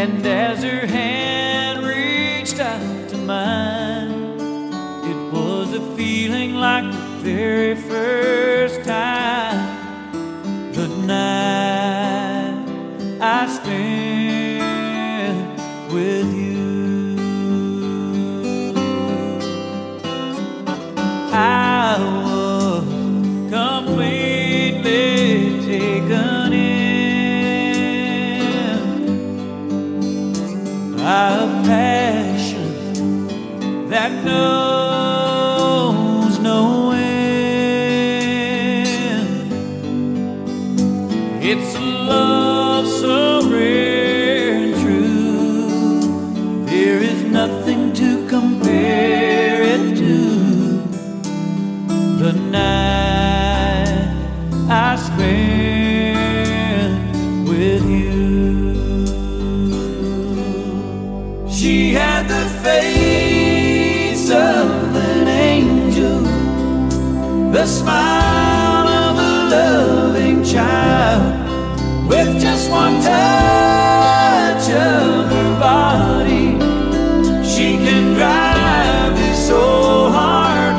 And as her hand reached out to mine, it was a feeling like the very first time. The night I spent with you, I was completely taken in by a passion that knows no end. It's a love so rare and true, there is nothing to compare it to. The night I spent with you. She had the face of an angel, the smile of a loving child. With just one touch of her body, she can drive this old heart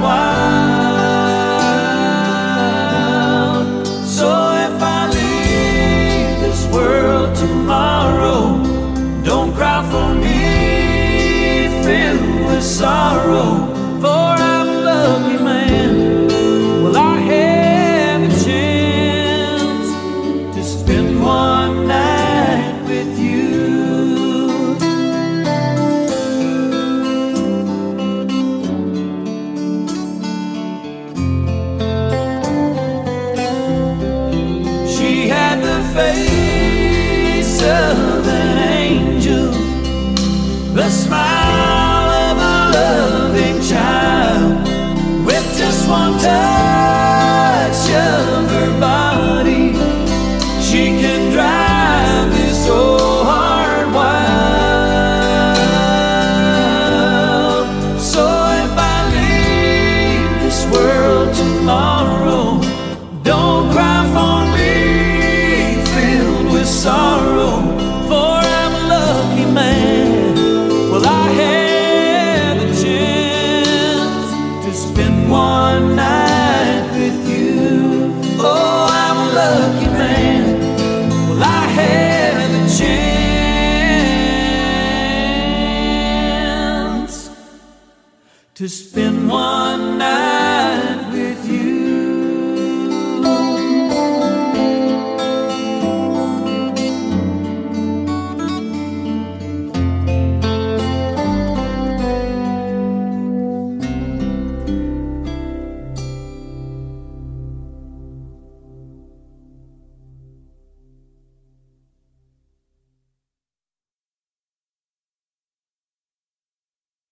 wild. So if I leave this world tomorrow, don't cry for me, filled with sorrow. For I'm a lucky man. Well, I had the chance to spend one night with you. She had the face of an angel, the smile of a loving child. With just one touch of her body, she can drive this old heart wild. So if I leave this world tomorrow, don't cry for me, filled with sorrow. For I'm a lucky man. Well, I had the chance to spend one night with you. Oh, I'm a lucky man. Well, I had the chance to spend one night